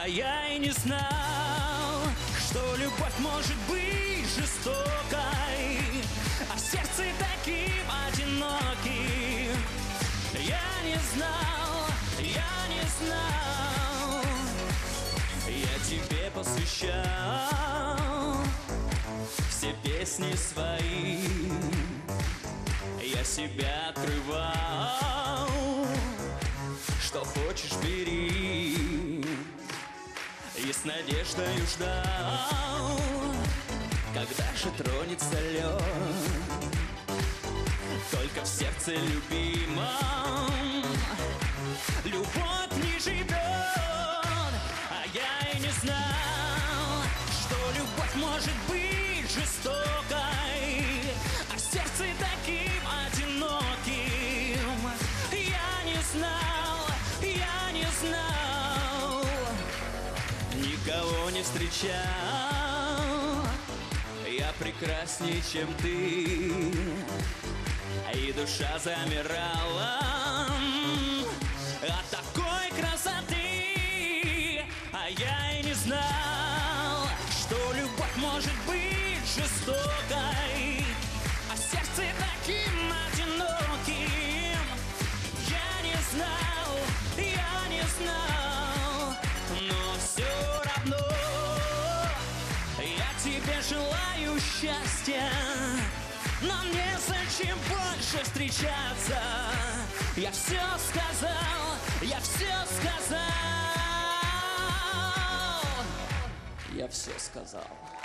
я и не знал, что любовь может быть жестокой, а сердце таким одиноким. Я не знал, я не знал. Я тебе посвящал все песни свои, я себя открывал. Что хочешь, бери. И с надеждой ждал, когда же тронется лед. Только в сердце любимом любовь не живет. А я и не знал, что любовь может быть жестокой, а сердце таким одиноким. Я не знал, я не знал, никого не встречал я прекрасней, чем ты, и душа замирала от такой красоты. А я и не знал, что любовь может быть жестокой, а сердце таким одиноким. Я не знал, я не знал, но все равно я тебе желаю счастья. Нам незачем больше встречаться. Я все сказал, я все сказал, я все сказал.